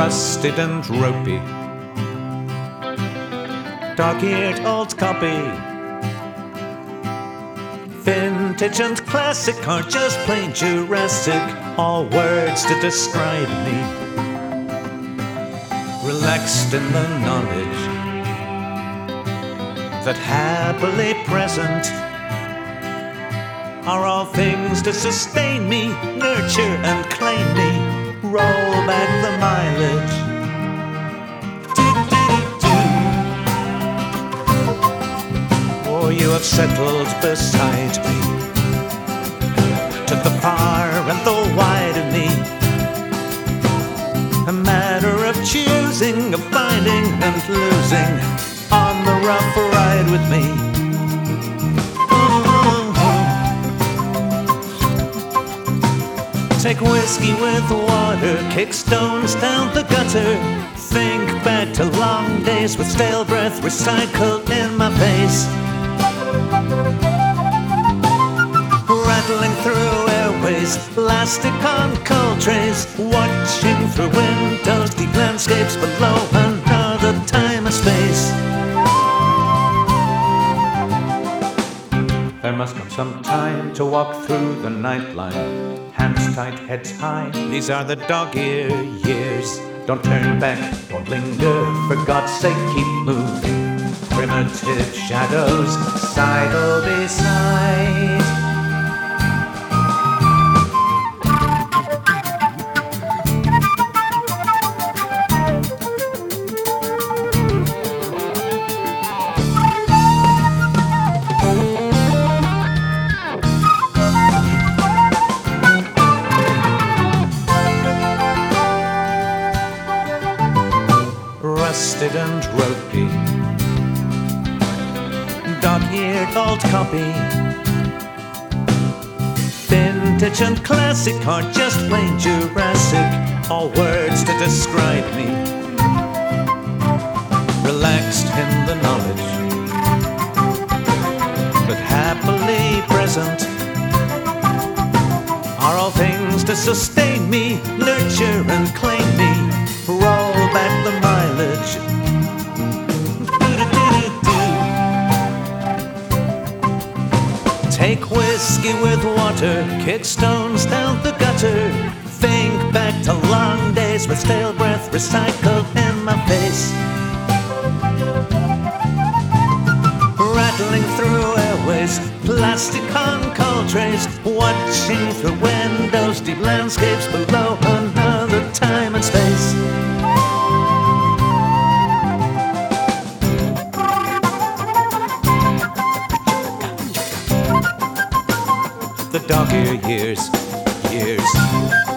rusted and ropey, dog-eared old copy, vintage and classic, or just plain Jurassic, all words to describe me. Relaxed in the knowledge that happily present are all things to sustain me, nurture and claim me. Roll back the mileage. Oh, you have settled beside me, to the far and the wide of me. A matter of choosing, of finding and losing, on the rough ride with me. Take whiskey with water, kick stones down the gutter, think back to long days with stale breath recycled in my face. Rattling through airways, plastic on cold trays, watching through windows, deep landscapes below another time and space. There must come some time to walk through the nightline, hands tight, heads high. These are the dog-ear years. Don't turn back, don't linger, for God's sake keep moving. Primitive shadows, sidle beside. Rusted and ropey, dog-eared old copy, vintage and classic, or just plain Jurassic, all words to describe me. Relaxed in the knowledge that happily present are all things to sustain me, nurture and claim me. Roll back the mileage. Take whiskey with water, kick stones down the gutter, think back to long days with stale breath recycled in my face. Rattling through airways, plastic on cold trays, watching through windows, deep landscapes below another time and space. The dog-ear years, years.